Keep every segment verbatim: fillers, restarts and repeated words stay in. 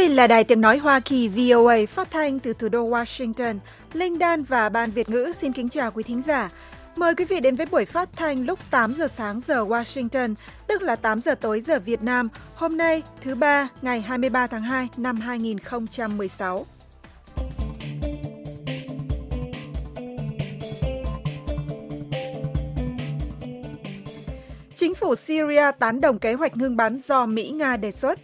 Đây là Đài Tiếng Nói Hoa Kỳ vê o a phát thanh từ thủ đô Washington. Linh Đan và Ban Việt ngữ xin kính chào quý thính giả. Mời quý vị đến với buổi phát thanh lúc tám giờ sáng giờ Washington, tức là tám giờ tối giờ Việt Nam, hôm nay thứ ba ngày hai mươi ba tháng hai năm hai nghìn không trăm mười sáu. Chính phủ Syria tán đồng kế hoạch ngưng bắn do Mỹ-Nga đề xuất.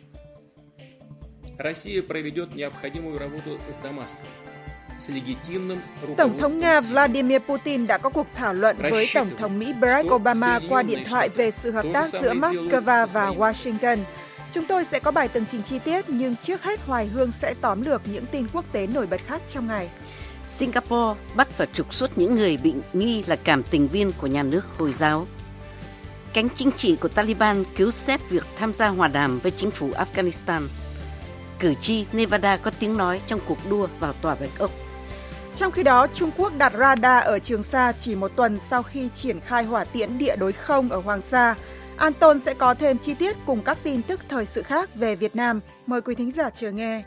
Tổng thống Nga Vladimir Putin đã có cuộc thảo luận với Tổng thống Mỹ Barack Obama qua điện thoại về sự hợp tác giữa Moscow và Washington. Chúng tôi sẽ có bài tường trình chi tiết, nhưng trước hết Hoài Hương sẽ tóm lược những tin quốc tế nổi bật khác trong ngày. Singapore bắt và trục xuất những người bị nghi là cảm tình viên của nhà nước Hồi giáo. Cánh chính trị của Taliban cứu xét việc tham gia hòa đàm với chính phủ Afghanistan. Cử tri Nevada có tiếng nói trong cuộc đua vào Tòa Bạch Ốc. Trong khi đó, Trung Quốc đặt radar ở Trường Sa chỉ một tuần sau khi triển khai hỏa tiễn địa đối không ở Hoàng Sa. Anton sẽ có thêm chi tiết cùng các tin tức thời sự khác về Việt Nam. Mời quý thính giả chờ nghe.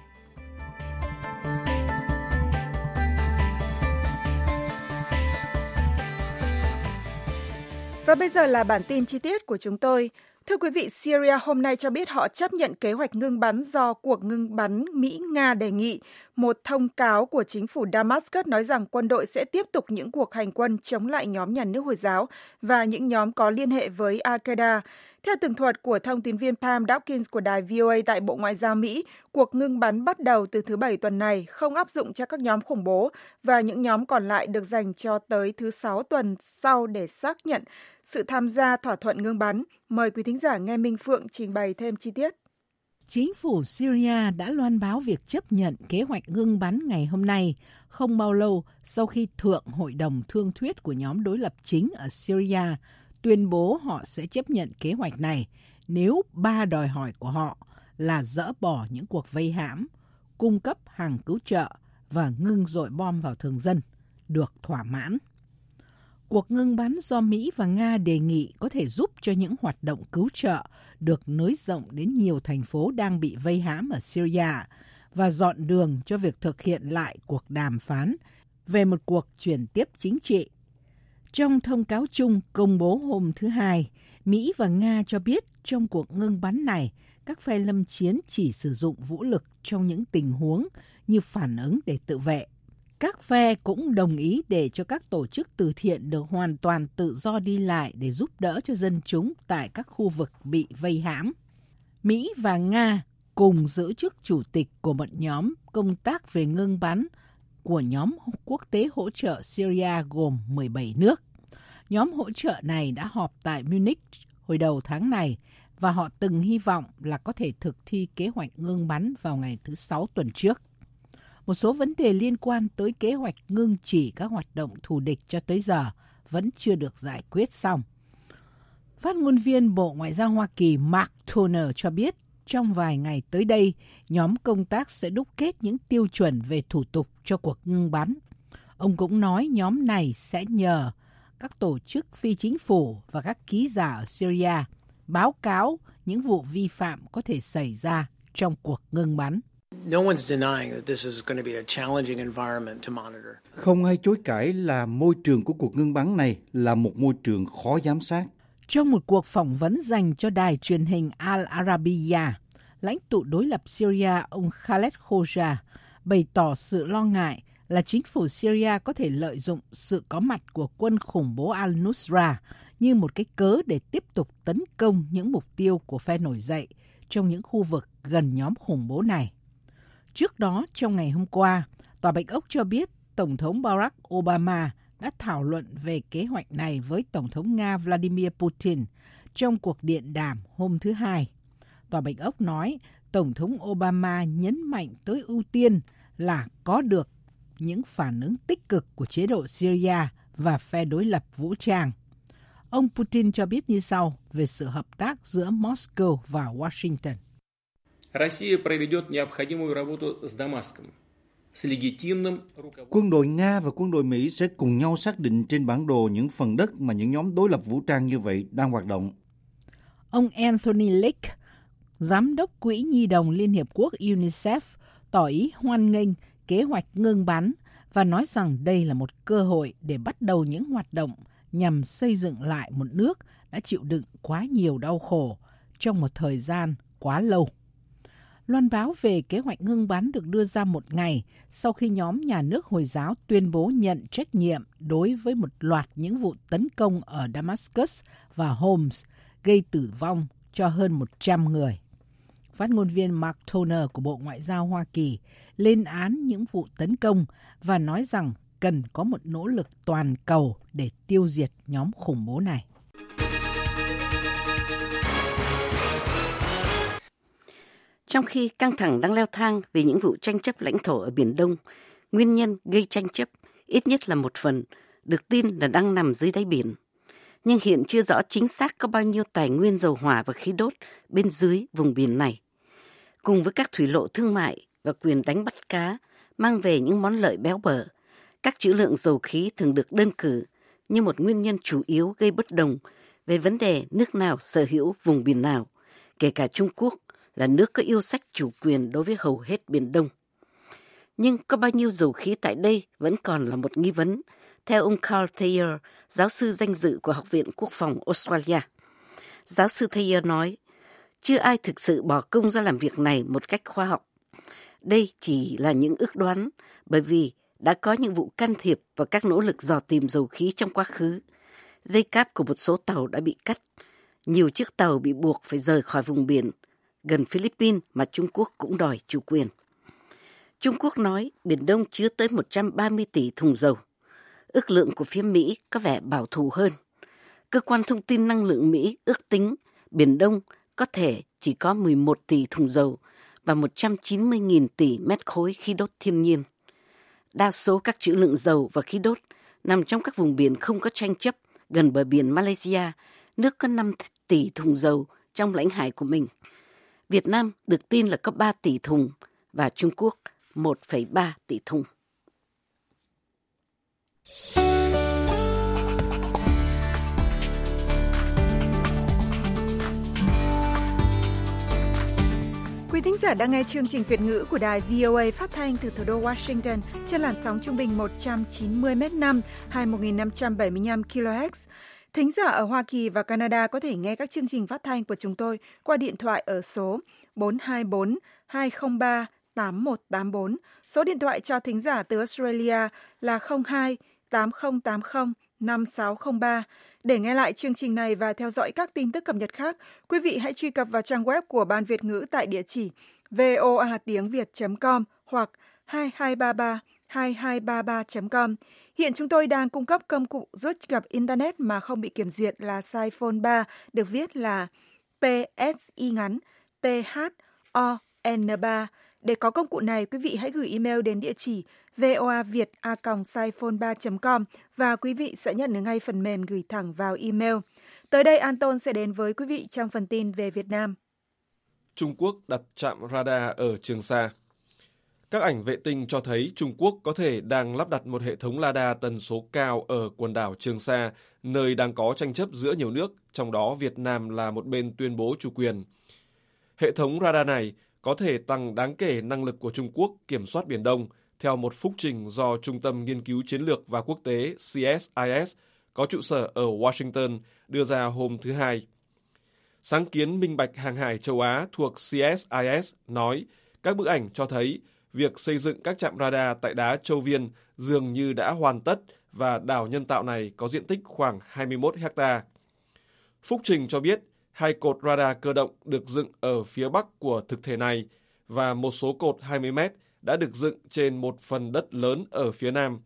Và bây giờ là bản tin chi tiết của chúng tôi. Thưa quý vị, Syria hôm nay cho biết họ chấp nhận kế hoạch ngưng bắn do cuộc ngưng bắn Mỹ-Nga đề nghị. Một thông cáo của chính phủ Damascus nói rằng quân đội sẽ tiếp tục những cuộc hành quân chống lại nhóm nhà nước Hồi giáo và những nhóm có liên hệ với Al-Qaeda. Theo tường thuật của thông tin viên Pam Dawkins của đài vê o a tại Bộ Ngoại giao Mỹ, cuộc ngưng bắn bắt đầu từ thứ Bảy tuần này, không áp dụng cho các nhóm khủng bố và những nhóm còn lại được dành cho tới thứ Sáu tuần sau để xác nhận sự tham gia thỏa thuận ngưng bắn. Mời quý thính giả nghe Minh Phượng trình bày thêm chi tiết. Chính phủ Syria đã loan báo việc chấp nhận kế hoạch ngưng bắn ngày hôm nay, không bao lâu sau khi Thượng Hội đồng Thương thuyết của nhóm đối lập chính ở Syria tuyên bố họ sẽ chấp nhận kế hoạch này nếu ba đòi hỏi của họ là dỡ bỏ những cuộc vây hãm, cung cấp hàng cứu trợ và ngưng dội bom vào thường dân được thỏa mãn. Cuộc ngưng bắn do Mỹ và Nga đề nghị có thể giúp cho những hoạt động cứu trợ được nới rộng đến nhiều thành phố đang bị vây hãm ở Syria và dọn đường cho việc thực hiện lại cuộc đàm phán về một cuộc chuyển tiếp chính trị. Trong thông cáo chung công bố hôm thứ Hai, Mỹ và Nga cho biết trong cuộc ngưng bắn này, các phe lâm chiến chỉ sử dụng vũ lực trong những tình huống như phản ứng để tự vệ. Các phe cũng đồng ý để cho các tổ chức từ thiện được hoàn toàn tự do đi lại để giúp đỡ cho dân chúng tại các khu vực bị vây hãm. Mỹ và Nga cùng giữ chức chủ tịch của một nhóm công tác về ngưng bắn của nhóm quốc tế hỗ trợ Syria gồm mười bảy nước. Nhóm hỗ trợ này đã họp tại Munich hồi đầu tháng này và họ từng hy vọng là có thể thực thi kế hoạch ngưng bắn vào ngày thứ Sáu tuần trước. Một số vấn đề liên quan tới kế hoạch ngưng chỉ các hoạt động thù địch cho tới giờ vẫn chưa được giải quyết xong. Phát ngôn viên Bộ Ngoại giao Hoa Kỳ Mark Toner cho biết trong vài ngày tới đây, nhóm công tác sẽ đúc kết những tiêu chuẩn về thủ tục cho cuộc ngưng bắn. Ông cũng nói nhóm này sẽ nhờ các tổ chức phi chính phủ và các ký giả ở Syria báo cáo những vụ vi phạm có thể xảy ra trong cuộc ngưng bắn. Không ai chối cãi là môi trường của cuộc ngưng bắn này là một môi trường khó giám sát. Trong một cuộc phỏng vấn dành cho đài truyền hình Al Arabiya, lãnh tụ đối lập Syria ông Khaled Khoja bày tỏ sự lo ngại là chính phủ Syria có thể lợi dụng sự có mặt của quân khủng bố Al-Nusra như một cái cớ để tiếp tục tấn công những mục tiêu của phe nổi dậy trong những khu vực gần nhóm khủng bố này. Trước đó, trong ngày hôm qua, Tòa Bạch Ốc cho biết Tổng thống Barack Obama đã thảo luận về kế hoạch này với Tổng thống Nga Vladimir Putin trong cuộc điện đàm hôm thứ Hai. Tòa Bạch Ốc nói Tổng thống Obama nhấn mạnh tới ưu tiên là có được những phản ứng tích cực của chế độ Syria và phe đối lập vũ trang. Ông Putin cho biết như sau về sự hợp tác giữa Moscow và Washington. Quân đội Nga và quân đội Mỹ sẽ cùng nhau xác định trên bản đồ những phần đất mà những nhóm đối lập vũ trang như vậy đang hoạt động. Ông Anthony Lake, Giám đốc Quỹ Nhi đồng Liên Hiệp Quốc UNICEF tỏ ý hoan nghênh kế hoạch ngưng bắn và nói rằng đây là một cơ hội để bắt đầu những hoạt động nhằm xây dựng lại một nước đã chịu đựng quá nhiều đau khổ trong một thời gian quá lâu. Loan báo về kế hoạch ngưng bắn được đưa ra một ngày sau khi nhóm nhà nước Hồi giáo tuyên bố nhận trách nhiệm đối với một loạt những vụ tấn công ở Damascus và Homs, gây tử vong cho hơn một trăm người. Phát ngôn viên Mark Toner của Bộ Ngoại giao Hoa Kỳ lên án những vụ tấn công và nói rằng cần có một nỗ lực toàn cầu để tiêu diệt nhóm khủng bố này. Trong khi căng thẳng đang leo thang vì những vụ tranh chấp lãnh thổ ở Biển Đông, nguyên nhân gây tranh chấp ít nhất là một phần được tin là đang nằm dưới đáy biển. Nhưng hiện chưa rõ chính xác có bao nhiêu tài nguyên dầu hỏa và khí đốt bên dưới vùng biển này. Cùng với các thủy lộ thương mại và quyền đánh bắt cá mang về những món lợi béo bở, các trữ lượng dầu khí thường được đơn cử như một nguyên nhân chủ yếu gây bất đồng về vấn đề nước nào sở hữu vùng biển nào, kể cả Trung Quốc là nước có yêu sách chủ quyền đối với hầu hết Biển Đông. Nhưng có bao nhiêu dầu khí tại đây vẫn còn là một nghi vấn, theo ông Carl Thayer, giáo sư danh dự của Học viện Quốc phòng Australia. Giáo sư Thayer nói, chưa ai thực sự bỏ công ra làm việc này một cách khoa học. Đây chỉ là những ước đoán, bởi vì đã có những vụ can thiệp vào các nỗ lực dò tìm dầu khí trong quá khứ. Dây cáp của một số tàu đã bị cắt. Nhiều chiếc tàu bị buộc phải rời khỏi vùng biển gần Philippines mà Trung Quốc cũng đòi chủ quyền. Trung Quốc nói Biển Đông chứa tới một trăm ba mươi tỷ thùng dầu. Ước lượng của phía Mỹ có vẻ bảo thủ hơn. Cơ quan thông tin năng lượng Mỹ ước tính Biển Đông có thể chỉ có mười một tỷ thùng dầu và một trăm chín mươi nghìn tỷ mét khối khí đốt thiên nhiên. Đa số các trữ lượng dầu và khí đốt nằm trong các vùng biển không có tranh chấp gần bờ biển Malaysia, nước có năm tỷ thùng dầu trong lãnh hải của mình. Việt Nam được tin là có ba tỷ thùng và Trung Quốc một phẩy ba tỷ thùng. Quý thính giả đang nghe chương trình Việt ngữ của đài vê o a phát thanh từ thủ đô Washington trên làn sóng trung bình một trăm chín mươi mét năm, hai mươi một nghìn năm trăm bảy mươi lăm ki lô héc. Thính giả ở Hoa Kỳ và Canada có thể nghe các chương trình phát thanh của chúng tôi qua điện thoại ở số bốn hai bốn hai không ba tám một tám bốn. Số điện thoại cho thính giả từ Australia là không hai tám không tám không năm sáu không ba. Để nghe lại chương trình này và theo dõi các tin tức cập nhật khác, quý vị hãy truy cập vào trang web của Ban Việt ngữ tại địa chỉ voa tiếng việt chấm com hoặc hai hai ba ba hai hai ba ba chấm com. Hiện chúng tôi đang cung cấp công cụ rút cập Internet mà không bị kiểm duyệt là Siphone ba, được viết là pê ét i ngắn pê hát o en ba. Để có công cụ này, quý vị hãy gửi email đến địa chỉ voaviet a còng siphone ba chấm com và quý vị sẽ nhận được ngay phần mềm gửi thẳng vào email. Tới đây, Anton sẽ đến với quý vị trong phần tin về Việt Nam. Trung Quốc đặt trạm radar ở Trường Sa. Các ảnh vệ tinh cho thấy Trung Quốc có thể đang lắp đặt một hệ thống radar tần số cao ở quần đảo Trường Sa, nơi đang có tranh chấp giữa nhiều nước, trong đó Việt Nam là một bên tuyên bố chủ quyền. Hệ thống radar này có thể tăng đáng kể năng lực của Trung Quốc kiểm soát Biển Đông, theo một phúc trình do Trung tâm Nghiên cứu Chiến lược và Quốc tế C S I S có trụ sở ở Washington đưa ra hôm thứ Hai. Sáng kiến minh bạch hàng hải châu Á thuộc C S I S nói các bức ảnh cho thấy việc xây dựng các trạm radar tại đá Châu Viên dường như đã hoàn tất và đảo nhân tạo này có diện tích khoảng hai mươi mốt héc ta. Phúc trình cho biết hai cột radar cơ động được dựng ở phía bắc của thực thể này và một số cột hai mươi mét đã được dựng trên một phần đất lớn ở phía nam.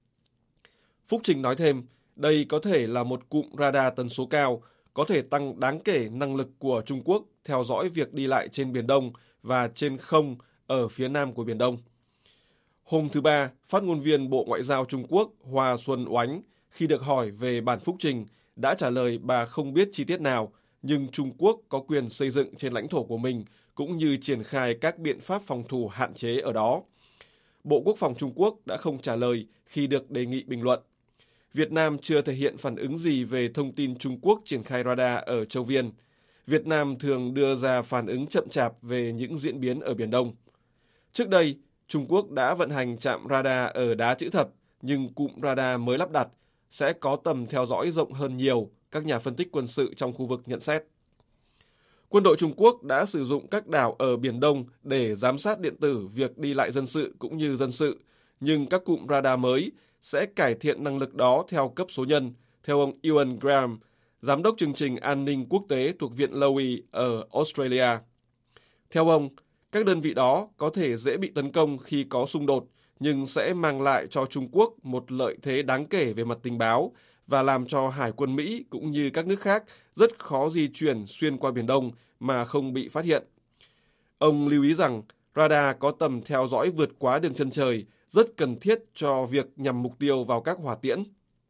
Phúc trình nói thêm, đây có thể là một cụm radar tần số cao, có thể tăng đáng kể năng lực của Trung Quốc theo dõi việc đi lại trên Biển Đông và trên không ở phía nam của Biển Đông. Hôm thứ Ba, phát ngôn viên Bộ Ngoại giao Trung Quốc Hoa Xuân Oánh khi được hỏi về bản phúc trình đã trả lời bà không biết chi tiết nào, nhưng Trung Quốc có quyền xây dựng trên lãnh thổ của mình cũng như triển khai các biện pháp phòng thủ hạn chế ở đó. Bộ Quốc phòng Trung Quốc đã không trả lời khi được đề nghị bình luận. Việt Nam chưa thể hiện phản ứng gì về thông tin Trung Quốc triển khai radar ở Châu Viên. Việt Nam thường đưa ra phản ứng chậm chạp về những diễn biến ở Biển Đông. Trước đây, Trung Quốc đã vận hành trạm radar ở đá chữ thập, nhưng cụm radar mới lắp đặt sẽ có tầm theo dõi rộng hơn nhiều, các nhà phân tích quân sự trong khu vực nhận xét. Quân đội Trung Quốc đã sử dụng các đảo ở Biển Đông để giám sát điện tử việc đi lại dân sự cũng như dân sự, nhưng các cụm radar mới sẽ cải thiện năng lực đó theo cấp số nhân, theo ông Ewan Graham, Giám đốc chương trình an ninh quốc tế thuộc Viện Lowy ở Australia. Theo ông, các đơn vị đó có thể dễ bị tấn công khi có xung đột, nhưng sẽ mang lại cho Trung Quốc một lợi thế đáng kể về mặt tình báo và làm cho Hải quân Mỹ cũng như các nước khác rất khó di chuyển xuyên qua Biển Đông mà không bị phát hiện. Ông lưu ý rằng radar có tầm theo dõi vượt quá đường chân trời, rất cần thiết cho việc nhằm mục tiêu vào các hỏa tiễn.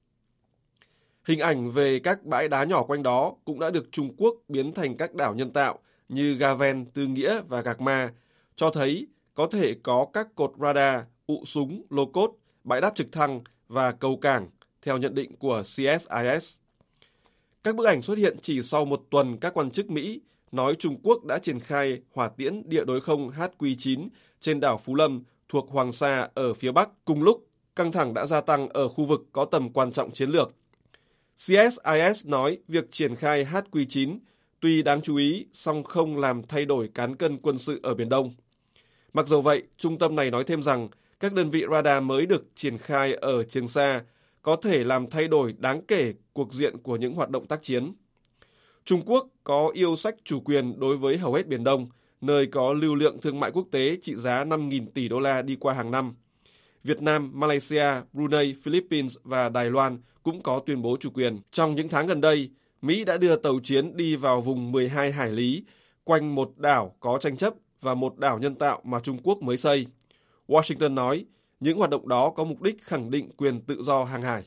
Hình ảnh về các bãi đá nhỏ quanh đó cũng đã được Trung Quốc biến thành các đảo nhân tạo như Ga Ven, Tư Nghĩa và Gạc Ma, cho thấy có thể có các cột radar, ụ súng, lô cốt, bãi đáp trực thăng và cầu cảng, theo nhận định của C S I S. Các bức ảnh xuất hiện chỉ sau một tuần các quan chức Mỹ nói Trung Quốc đã triển khai hỏa tiễn địa đối không H Q chín trên đảo Phú Lâm thuộc Hoàng Sa ở phía Bắc. Cùng lúc, căng thẳng đã gia tăng ở khu vực có tầm quan trọng chiến lược. C S I S nói việc triển khai H Q chín tuy đáng chú ý, song không làm thay đổi cán cân quân sự ở Biển Đông. Mặc dù vậy, trung tâm này nói thêm rằng các đơn vị radar mới được triển khai ở Trường Sa có thể làm thay đổi đáng kể cuộc diện của những hoạt động tác chiến. Trung Quốc có yêu sách chủ quyền đối với hầu hết Biển Đông, nơi có lưu lượng thương mại quốc tế trị giá năm nghìn tỷ đô la đi qua hàng năm. Việt Nam, Malaysia, Brunei, Philippines và Đài Loan cũng có tuyên bố chủ quyền. Trong những tháng gần đây, Mỹ đã đưa tàu chiến đi vào vùng mười hai hải lý, quanh một đảo có tranh chấp và một đảo nhân tạo mà Trung Quốc mới xây. Washington nói, những hoạt động đó có mục đích khẳng định quyền tự do hàng hải.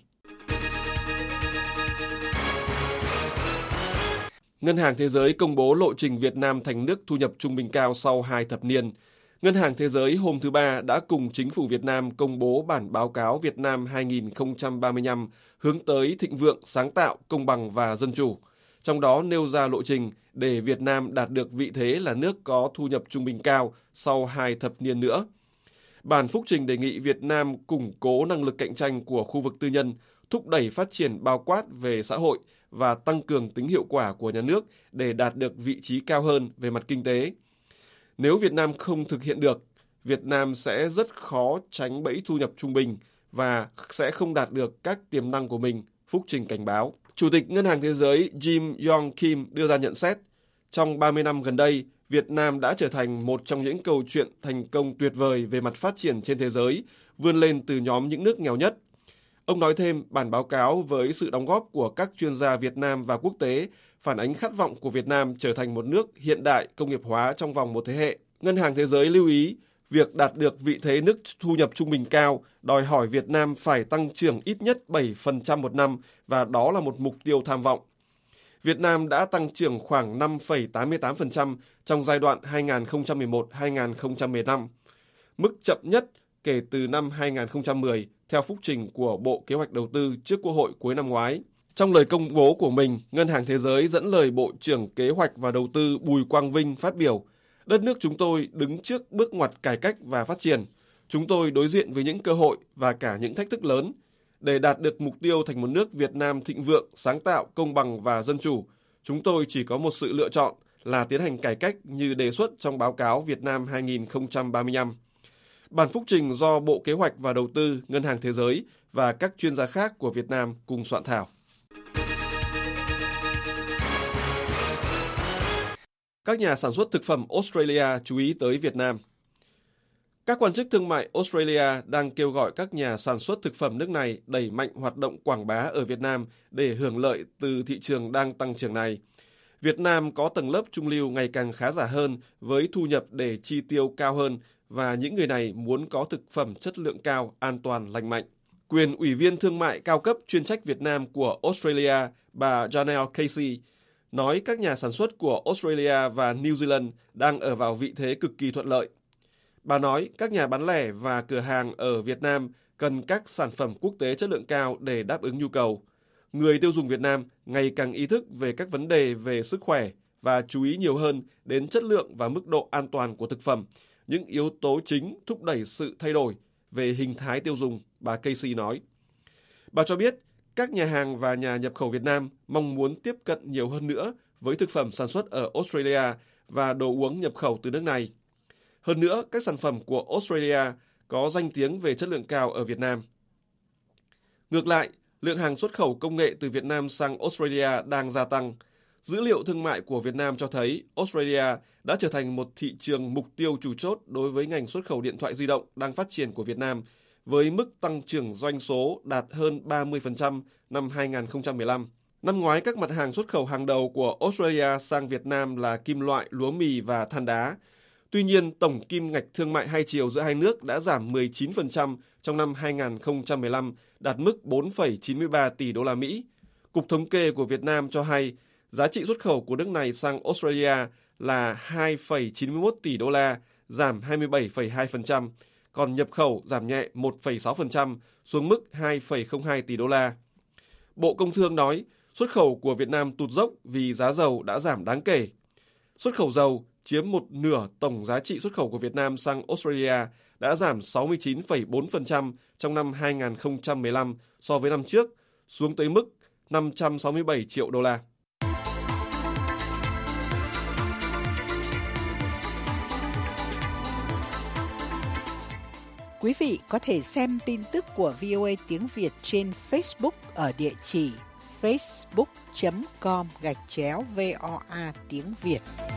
Ngân hàng Thế giới công bố lộ trình Việt Nam thành nước thu nhập trung bình cao sau hai thập niên. Ngân hàng Thế giới hôm thứ Ba đã cùng chính phủ Việt Nam công bố bản báo cáo Việt Nam hai không ba lăm hướng tới thịnh vượng, sáng tạo, công bằng và dân chủ. Trong đó nêu ra lộ trình để Việt Nam đạt được vị thế là nước có thu nhập trung bình cao sau hai thập niên nữa. Bản phúc trình đề nghị Việt Nam củng cố năng lực cạnh tranh của khu vực tư nhân, thúc đẩy phát triển bao quát về xã hội và tăng cường tính hiệu quả của nhà nước để đạt được vị trí cao hơn về mặt kinh tế. Nếu Việt Nam không thực hiện được, Việt Nam sẽ rất khó tránh bẫy thu nhập trung bình và sẽ không đạt được các tiềm năng của mình, phúc trình cảnh báo. Chủ tịch Ngân hàng Thế giới Jim Yong Kim đưa ra nhận xét, trong ba mươi năm gần đây, Việt Nam đã trở thành một trong những câu chuyện thành công tuyệt vời về mặt phát triển trên thế giới, vươn lên từ nhóm những nước nghèo nhất. Ông nói thêm, bản báo cáo với sự đóng góp của các chuyên gia Việt Nam và quốc tế phản ánh khát vọng của Việt Nam trở thành một nước hiện đại, công nghiệp hóa trong vòng một thế hệ. Ngân hàng Thế giới lưu ý, việc đạt được vị thế nước thu nhập trung bình cao đòi hỏi Việt Nam phải tăng trưởng ít nhất bảy phần trăm một năm và đó là một mục tiêu tham vọng. Việt Nam đã tăng trưởng khoảng năm phẩy tám mươi tám phần trăm trong giai đoạn hai nghìn không trăm mười một đến hai nghìn không trăm mười lăm, mức chậm nhất kể từ năm hai nghìn không trăm mười theo phúc trình của Bộ Kế hoạch Đầu tư trước Quốc hội cuối năm ngoái. Trong lời công bố của mình, Ngân hàng Thế giới dẫn lời Bộ trưởng Kế hoạch và Đầu tư Bùi Quang Vinh phát biểu, đất nước chúng tôi đứng trước bước ngoặt cải cách và phát triển. Chúng tôi đối diện với những cơ hội và cả những thách thức lớn. Để đạt được mục tiêu thành một nước Việt Nam thịnh vượng, sáng tạo, công bằng và dân chủ, chúng tôi chỉ có một sự lựa chọn là tiến hành cải cách như đề xuất trong báo cáo Việt Nam hai không ba lăm. Bản phúc trình do Bộ Kế hoạch và Đầu tư, Ngân hàng Thế giới và các chuyên gia khác của Việt Nam cùng soạn thảo. Các nhà sản xuất thực phẩm Australia chú ý tới Việt Nam. Các quan chức thương mại Australia đang kêu gọi các nhà sản xuất thực phẩm nước này đẩy mạnh hoạt động quảng bá ở Việt Nam để hưởng lợi từ thị trường đang tăng trưởng này. Việt Nam có tầng lớp trung lưu ngày càng khá giả hơn với thu nhập để chi tiêu cao hơn và những người này muốn có thực phẩm chất lượng cao, an toàn, lành mạnh. Quyền Ủy viên Thương mại cao cấp chuyên trách Việt Nam của Australia, bà Janelle Casey, nói các nhà sản xuất của Australia và New Zealand đang ở vào vị thế cực kỳ thuận lợi. Bà nói các nhà bán lẻ và cửa hàng ở Việt Nam cần các sản phẩm quốc tế chất lượng cao để đáp ứng nhu cầu. Người tiêu dùng Việt Nam ngày càng ý thức về các vấn đề về sức khỏe và chú ý nhiều hơn đến chất lượng và mức độ an toàn của thực phẩm, những yếu tố chính thúc đẩy sự thay đổi về hình thái tiêu dùng, bà Casey nói. Bà cho biết các nhà hàng và nhà nhập khẩu Việt Nam mong muốn tiếp cận nhiều hơn nữa với thực phẩm sản xuất ở Australia và đồ uống nhập khẩu từ nước này. Hơn nữa, các sản phẩm của Australia có danh tiếng về chất lượng cao ở Việt Nam. Ngược lại, lượng hàng xuất khẩu công nghệ từ Việt Nam sang Australia đang gia tăng. Dữ liệu thương mại của Việt Nam cho thấy Australia đã trở thành một thị trường mục tiêu chủ chốt đối với ngành xuất khẩu điện thoại di động đang phát triển của Việt Nam, với mức tăng trưởng doanh số đạt hơn ba mươi phần trăm năm hai không một năm. Năm ngoái, các mặt hàng xuất khẩu hàng đầu của Australia sang Việt Nam là kim loại, lúa mì và than đá. Tuy nhiên, tổng kim ngạch thương mại hai chiều giữa hai nước đã giảm mười chín phần trăm trong năm hai không một lăm, đạt mức bốn phẩy chín mươi ba tỷ đô la Mỹ. Cục Thống kê của Việt Nam cho hay, giá trị xuất khẩu của nước này sang Australia là hai phẩy chín mươi mốt tỷ đô la, giảm hai mươi bảy phẩy hai phần trăm, còn nhập khẩu giảm nhẹ một phẩy sáu phần trăm xuống mức hai phẩy không hai tỷ đô la. Bộ Công Thương nói, xuất khẩu của Việt Nam tụt dốc vì giá dầu đã giảm đáng kể. Xuất khẩu dầu chiếm một nửa tổng giá trị xuất khẩu của Việt Nam sang Australia đã giảm sáu mươi chín phẩy bốn phần trăm trong năm hai không một lăm so với năm trước, xuống tới mức năm trăm sáu mươi bảy triệu đô la. Quý vị có thể xem tin tức của vê o a tiếng Việt trên Facebook ở địa chỉ facebook chấm com gạch chéo voa tiếng Việt.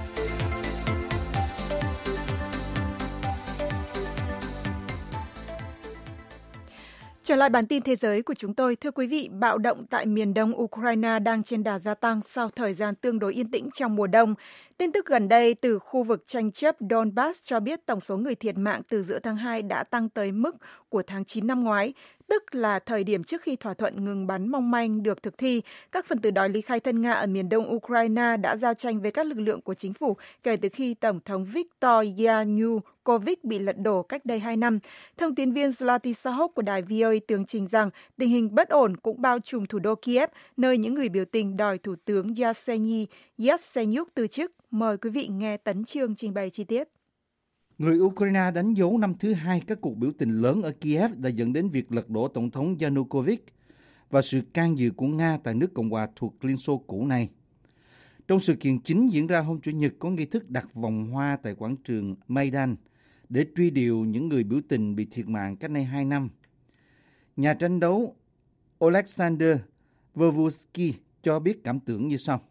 Trở lại bản tin thế giới của chúng tôi, thưa quý vị, bạo động tại miền đông Ukraine đang trên đà gia tăng sau thời gian tương đối yên tĩnh trong mùa đông. Tin tức gần đây từ khu vực tranh chấp Donbass cho biết tổng số người thiệt mạng từ giữa tháng hai đã tăng tới mức của tháng chín năm ngoái, tức là thời điểm trước khi thỏa thuận ngừng bắn mong manh được thực thi. Các phần tử đòi ly khai thân Nga ở miền đông Ukraine đã giao tranh với các lực lượng của chính phủ kể từ khi Tổng thống Viktor Yanukovych bị lật đổ cách đây hai năm. Thông tin viên Zlati Sahok của đài vê o a tường trình rằng tình hình bất ổn cũng bao trùm thủ đô Kiev, nơi những người biểu tình đòi Thủ tướng Yevgeny Yatsenyuk từ chức. Mời quý vị nghe Tấn Chương trình bày chi tiết. Người Ukraine đánh dấu năm thứ hai các cuộc biểu tình lớn ở Kiev đã dẫn đến việc lật đổ Tổng thống Yanukovych và sự can dự của Nga tại nước Cộng hòa thuộc Liên Xô cũ này. Trong sự kiện chính diễn ra hôm Chủ nhật có nghi thức đặt vòng hoa tại quảng trường Maidan để truy điệu những người biểu tình bị thiệt mạng cách đây hai năm. Nhà tranh đấu Oleksandr Vervusky cho biết cảm tưởng như sau.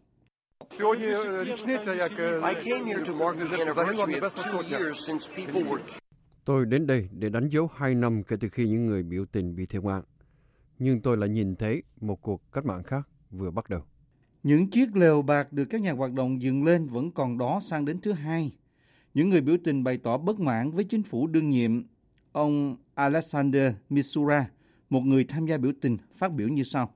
Tôi đến đây để đánh dấu hai năm kể từ khi những người biểu tình bị thiệt mạng. Nhưng tôi lại nhìn thấy một cuộc cách mạng khác vừa bắt đầu. Những chiếc lều bạt được các nhà hoạt động dựng lên vẫn còn đó sang đến thứ hai. Những người biểu tình bày tỏ bất mãn với chính phủ đương nhiệm. Ông Alexander Misura, một người tham gia biểu tình, phát biểu như sau.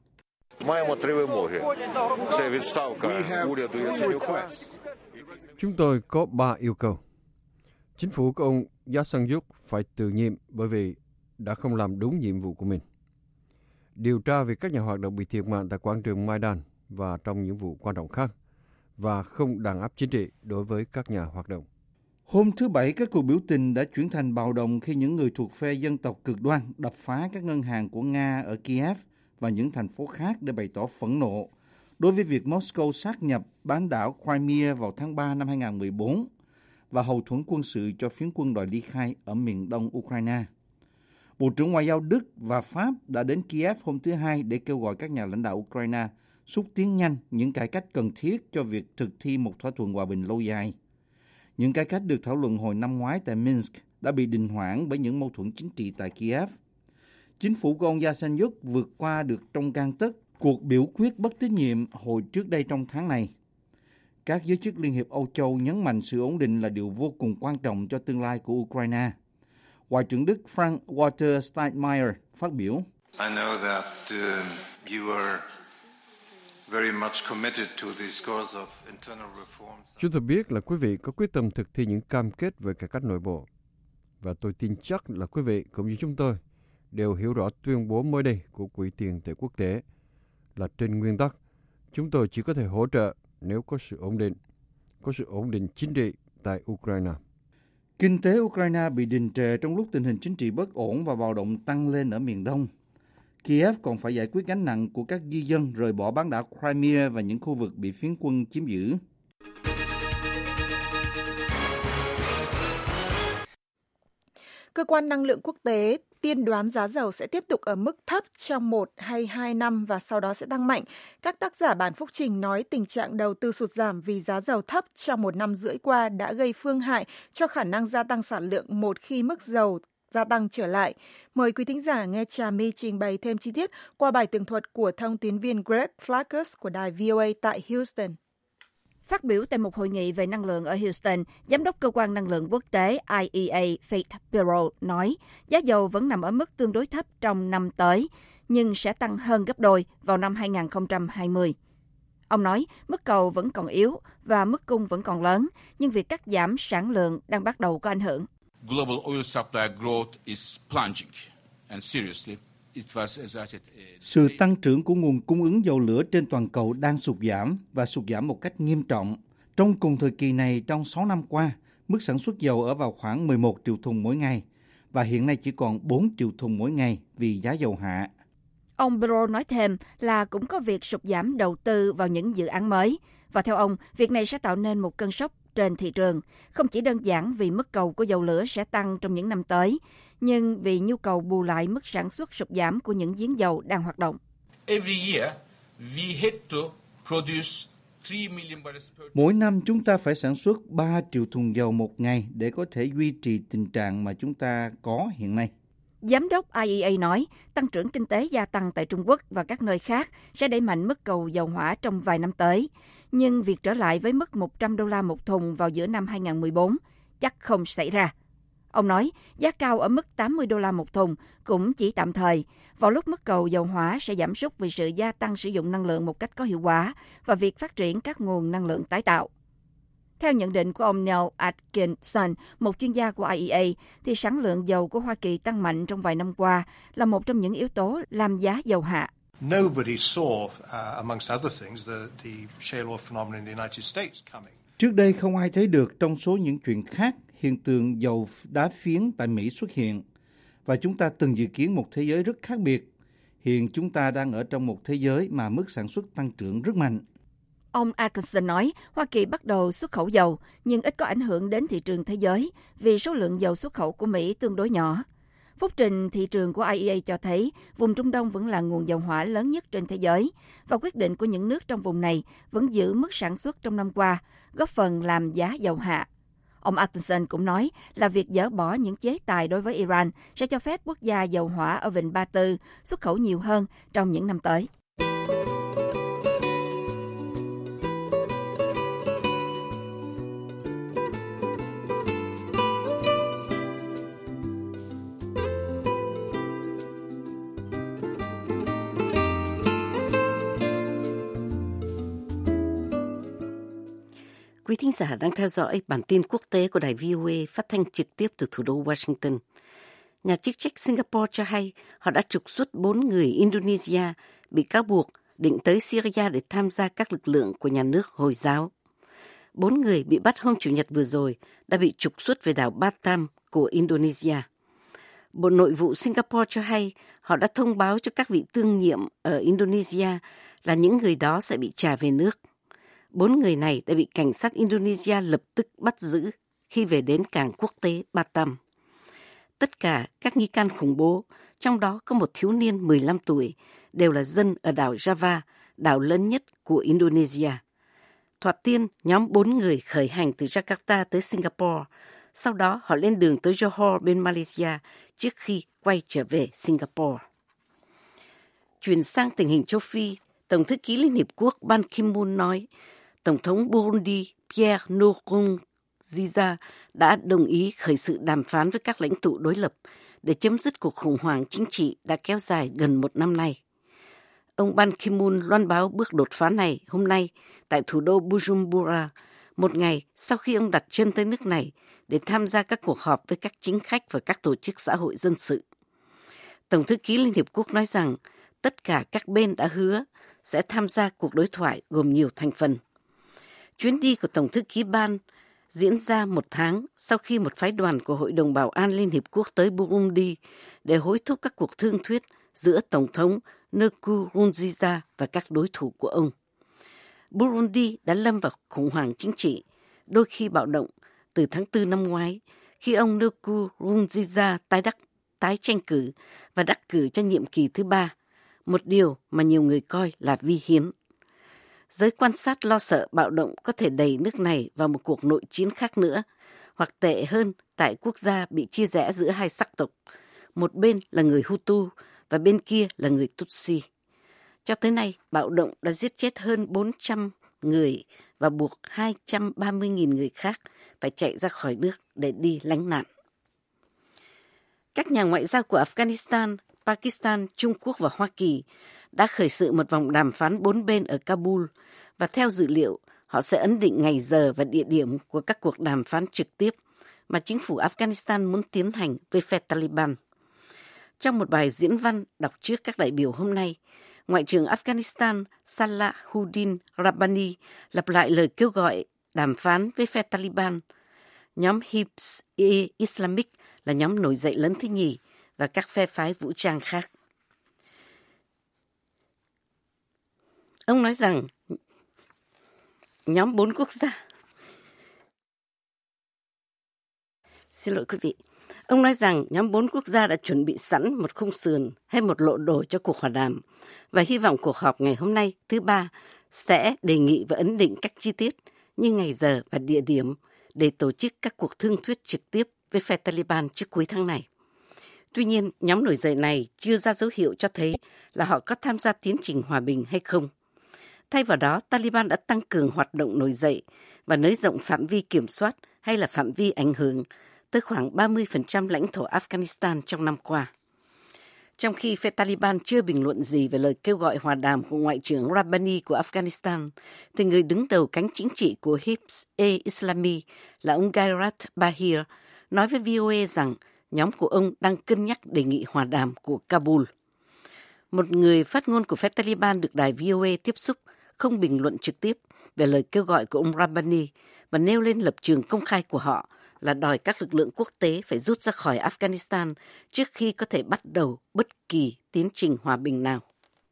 Chúng tôi có ba yêu cầu. Chính phủ của ông Yatsenyuk phải từ nhiệm bởi vì đã không làm đúng nhiệm vụ của mình. Điều tra về các nhà hoạt động bị thiệt mạng tại quảng trường Maidan và trong những vụ quan trọng khác, và không đàn áp chính trị đối với các nhà hoạt động. Hôm thứ Bảy, các cuộc biểu tình đã chuyển thành bạo động khi những người thuộc phe dân tộc cực đoan đập phá các ngân hàng của Nga ở Kiev và những thành phố khác để bày tỏ phẫn nộ đối với việc Moscow sát nhập bán đảo Crimea vào tháng ba năm hai không một bốn và hậu thuẫn quân sự cho phiến quân đòi ly khai ở miền đông Ukraine. Bộ trưởng Ngoại giao Đức và Pháp đã đến Kiev hôm thứ Hai để kêu gọi các nhà lãnh đạo Ukraine xúc tiến nhanh những cải cách cần thiết cho việc thực thi một thỏa thuận hòa bình lâu dài. Những cải cách được thảo luận hồi năm ngoái tại Minsk đã bị đình hoãn bởi những mâu thuẫn chính trị tại Kiev. Chính phủ của ông Yatsenyuk vượt qua được trong gang tấc cuộc biểu quyết bất tín nhiệm hồi trước đây trong tháng này. Các giới chức Liên hiệp Âu Châu nhấn mạnh sự ổn định là điều vô cùng quan trọng cho tương lai của Ukraine. Ngoại trưởng Đức Frank-Walter Steinmeier phát biểu. I know that uh, you are very much committed to this cause of internal reforms. Chúng tôi biết là quý vị có quyết tâm thực thi những cam kết về cải cách nội bộ. Và tôi tin chắc là quý vị cũng như chúng tôi đều hiểu rõ tuyên bố mới đây của Quỹ tiền tệ quốc tế là trên nguyên tắc chúng tôi chỉ có thể hỗ trợ nếu có sự ổn định. có sự ổn định chính trị tại Ukraine. Kinh tế Ukraine bị đình trệ trong lúc tình hình chính trị bất ổn và bạo động tăng lên ở miền Đông. Kiev còn phải giải quyết gánh nặng của các di dân rời bỏ bán đảo Crimea và những khu vực bị phiến quân chiếm giữ. Cơ quan năng lượng quốc tế tiên đoán giá dầu sẽ tiếp tục ở mức thấp trong một hay hai năm và sau đó sẽ tăng mạnh. Các tác giả bản phúc trình nói tình trạng đầu tư sụt giảm vì giá dầu thấp trong một năm rưỡi qua đã gây phương hại cho khả năng gia tăng sản lượng một khi mức dầu gia tăng trở lại. Mời quý thính giả nghe Trà My trình bày thêm chi tiết qua bài tường thuật của thông tín viên Greg Flackers của đài vê o a tại Houston. Phát biểu tại một hội nghị về năng lượng ở Houston, Giám đốc Cơ quan Năng lượng Quốc tế i e a Faith Birol nói giá dầu vẫn nằm ở mức tương đối thấp trong năm tới, nhưng sẽ tăng hơn gấp đôi vào năm hai không hai không. Ông nói mức cầu vẫn còn yếu và mức cung vẫn còn lớn, nhưng việc cắt giảm sản lượng đang bắt đầu có ảnh hưởng. Global oil supply growth is plunging, and seriously, it was, as I said, Sự tăng trưởng của nguồn cung ứng dầu lửa trên toàn cầu đang sụt giảm và sụt giảm một cách nghiêm trọng. Trong cùng thời kỳ này, trong sáu năm qua, mức sản xuất dầu ở vào khoảng mười một triệu thùng mỗi ngày và hiện nay chỉ còn bốn triệu thùng mỗi ngày vì giá dầu hạ. Ông Birol nói thêm là cũng có việc sụt giảm đầu tư vào những dự án mới và theo ông, việc này sẽ tạo nên một cơn sốc trên thị trường, không chỉ đơn giản vì mức cầu của dầu lửa sẽ tăng trong những năm tới, nhưng vì nhu cầu bù lại mức sản xuất sụt giảm của những giếng dầu đang hoạt động. Mỗi năm chúng ta phải sản xuất ba triệu thùng dầu một ngày để có thể duy trì tình trạng mà chúng ta có hiện nay. Giám đốc i e a nói tăng trưởng kinh tế gia tăng tại Trung Quốc và các nơi khác sẽ đẩy mạnh mức cầu dầu hỏa trong vài năm tới. Nhưng việc trở lại với mức một trăm đô la một thùng vào giữa năm hai không một bốn chắc không xảy ra. Ông nói giá cao ở mức tám mươi đô la một thùng cũng chỉ tạm thời, vào lúc mức cầu dầu hỏa sẽ giảm sút vì sự gia tăng sử dụng năng lượng một cách có hiệu quả và việc phát triển các nguồn năng lượng tái tạo. Theo nhận định của ông Neil Atkinson, một chuyên gia của i e a, thì sản lượng dầu của Hoa Kỳ tăng mạnh trong vài năm qua là một trong những yếu tố làm giá dầu hạ. Nobody saw, uh, amongst other things, the, the shale oil phenomenon in the United States coming. Trước đây không ai thấy được trong số những chuyện khác hiện tượng dầu đá phiến tại Mỹ xuất hiện. Và chúng ta từng dự kiến một thế giới rất khác biệt. Hiện chúng ta đang ở trong một thế giới mà mức sản xuất tăng trưởng rất mạnh. Ông Atkinson nói Hoa Kỳ bắt đầu xuất khẩu dầu, nhưng ít có ảnh hưởng đến thị trường thế giới vì số lượng dầu xuất khẩu của Mỹ tương đối nhỏ. Phúc trình thị trường của i e a cho thấy vùng Trung Đông vẫn là nguồn dầu hỏa lớn nhất trên thế giới và quyết định của những nước trong vùng này vẫn giữ mức sản xuất trong năm qua, góp phần làm giá dầu hạ. Ông Atkinson cũng nói là việc dỡ bỏ những chế tài đối với Iran sẽ cho phép quốc gia dầu hỏa ở Vịnh Ba Tư xuất khẩu nhiều hơn trong những năm tới. Quý thính giả đang theo dõi bản tin quốc tế của đài vê o a phát thanh trực tiếp từ thủ đô Washington. Nhà chức trách Singapore cho hay họ đã trục xuất bốn người Indonesia bị cáo buộc định tới Syria để tham gia các lực lượng của nhà nước Hồi giáo. Bốn người bị bắt hôm Chủ nhật vừa rồi đã bị trục xuất về đảo Batam của Indonesia. Bộ Nội vụ Singapore cho hay họ đã thông báo cho các vị tương nhiệm ở Indonesia là những người đó sẽ bị trả về nước. Bốn người này đã bị cảnh sát Indonesia lập tức bắt giữ khi về đến cảng quốc tế Batam. Tất cả các nghi can khủng bố, trong đó có một thiếu niên mười lăm tuổi, đều là dân ở đảo Java, đảo lớn nhất của Indonesia. Thoạt tiên, nhóm bốn người khởi hành từ Jakarta tới Singapore, sau đó họ lên đường tới Johor bên Malaysia trước khi quay trở về Singapore. Chuyển sang tình hình châu Phi, Tổng thư ký Liên Hiệp Quốc Ban Ki-moon nói, Tổng thống Burundi Pierre Nkurunziza đã đồng ý khởi sự đàm phán với các lãnh tụ đối lập để chấm dứt cuộc khủng hoảng chính trị đã kéo dài gần một năm nay. Ông Ban Ki-moon loan báo bước đột phá này hôm nay tại thủ đô Bujumbura, một ngày sau khi ông đặt chân tới nước này để tham gia các cuộc họp với các chính khách và các tổ chức xã hội dân sự. Tổng thư ký Liên Hiệp Quốc nói rằng tất cả các bên đã hứa sẽ tham gia cuộc đối thoại gồm nhiều thành phần. Chuyến đi của Tổng thư ký Ban diễn ra một tháng sau khi một phái đoàn của Hội đồng Bảo an Liên Hiệp Quốc tới Burundi để hối thúc các cuộc thương thuyết giữa Tổng thống Nkurunziza và các đối thủ của ông. Burundi đã lâm vào khủng hoảng chính trị, đôi khi bạo động, từ tháng tư năm ngoái, khi ông Nkurunziza tái đắc tái tranh cử và đắc cử cho nhiệm kỳ thứ ba, một điều mà nhiều người coi là vi hiến. Giới quan sát lo sợ bạo động có thể đẩy nước này vào một cuộc nội chiến khác nữa, hoặc tệ hơn tại quốc gia bị chia rẽ giữa hai sắc tộc, một bên là người Hutu và bên kia là người Tutsi. Cho tới nay, bạo động đã giết chết hơn bốn trăm người và buộc hai trăm ba mươi nghìn người khác phải chạy ra khỏi nước để đi lánh nạn. Các nhà ngoại giao của Afghanistan, Pakistan, Trung Quốc và Hoa Kỳ đã khởi sự một vòng đàm phán bốn bên ở Kabul và theo dữ liệu, họ sẽ ấn định ngày giờ và địa điểm của các cuộc đàm phán trực tiếp mà chính phủ Afghanistan muốn tiến hành với phe Taliban. Trong một bài diễn văn đọc trước các đại biểu hôm nay, Ngoại trưởng Afghanistan Salahuddin Rabbani lặp lại lời kêu gọi đàm phán với phe Taliban. Nhóm Hizb-e-Islamic là nhóm nổi dậy lớn thứ nhì và các phe phái vũ trang khác. Ông nói rằng nhóm bốn quốc gia Xin lỗi quý vị. Ông nói rằng nhóm bốn quốc gia đã chuẩn bị sẵn một khung sườn hay một lộ đồ cho cuộc hòa đàm và hy vọng cuộc họp ngày hôm nay thứ ba sẽ đề nghị và ấn định các chi tiết như ngày giờ và địa điểm để tổ chức các cuộc thương thuyết trực tiếp với phe Taliban trước cuối tháng này. Tuy nhiên, nhóm nổi dậy này chưa ra dấu hiệu cho thấy là họ có tham gia tiến trình hòa bình hay không. Thay vào đó, Taliban đã tăng cường hoạt động nổi dậy và nới rộng phạm vi kiểm soát hay là phạm vi ảnh hưởng tới khoảng ba mươi phần trăm lãnh thổ Afghanistan trong năm qua. Trong khi phe Taliban chưa bình luận gì về lời kêu gọi hòa đàm của Ngoại trưởng Rabbani của Afghanistan, thì người đứng đầu cánh chính trị của Hizb-e-Islami là ông Gairat Bahir nói với vê o a rằng nhóm của ông đang cân nhắc đề nghị hòa đàm của Kabul. Một người phát ngôn của phe Taliban được đài vê o a tiếp xúc không bình luận trực tiếp về lời kêu gọi của ông Rabbani và nêu lên lập trường công khai của họ là đòi các lực lượng quốc tế phải rút ra khỏi Afghanistan trước khi có thể bắt đầu bất kỳ tiến trình hòa bình nào.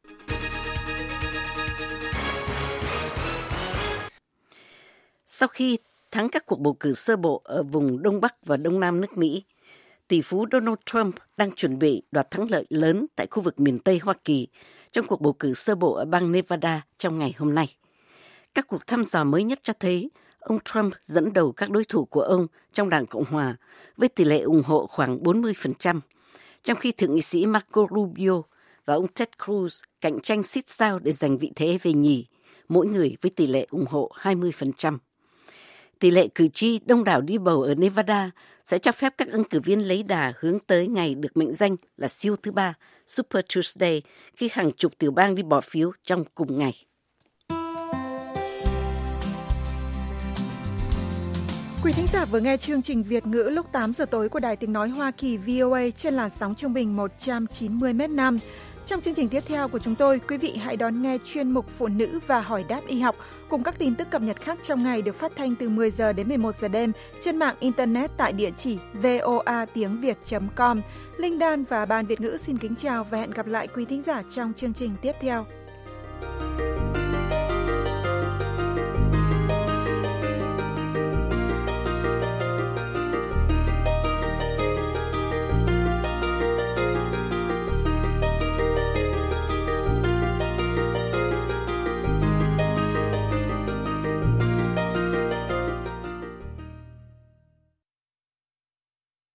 Sau khi thắng các cuộc bầu cử sơ bộ ở vùng Đông Bắc và Đông Nam nước Mỹ, tỷ phú Donald Trump đang chuẩn bị đoạt thắng lợi lớn tại khu vực miền Tây Hoa Kỳ trong cuộc bầu cử sơ bộ ở bang Nevada trong ngày hôm nay. Các cuộc thăm dò mới nhất cho thấy ông Trump dẫn đầu các đối thủ của ông trong Đảng Cộng Hòa với tỷ lệ ủng hộ khoảng bốn mươi phần trăm, trong khi Thượng nghị sĩ Marco Rubio và ông Ted Cruz cạnh tranh xít sao để giành vị thế về nhì, mỗi người với tỷ lệ ủng hộ hai mươi phần trăm. Tỷ lệ cử tri đông đảo đi bầu ở Nevada sẽ cho phép các ứng cử viên lấy đà hướng tới ngày được mệnh danh là siêu thứ ba, Super Tuesday, khi hàng chục tiểu bang đi bỏ phiếu trong cùng ngày. Quý thính giả vừa nghe chương trình Việt ngữ lúc tám giờ tối của Đài Tiếng Nói Hoa Kỳ vê o a trên làn sóng trung bình một trăm chín mươi mét nam. Trong chương trình tiếp theo của chúng tôi, quý vị hãy đón nghe chuyên mục Phụ nữ và hỏi đáp y học cùng các tin tức cập nhật khác trong ngày được phát thanh từ mười giờ đến mười một giờ đêm trên mạng Internet tại địa chỉ voa tiếng việt chấm com. Linh Đan và Ban Việt ngữ xin kính chào và hẹn gặp lại quý thính giả trong chương trình tiếp theo.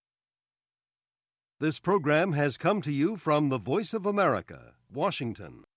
This program has come to you from the Voice of America, Washington.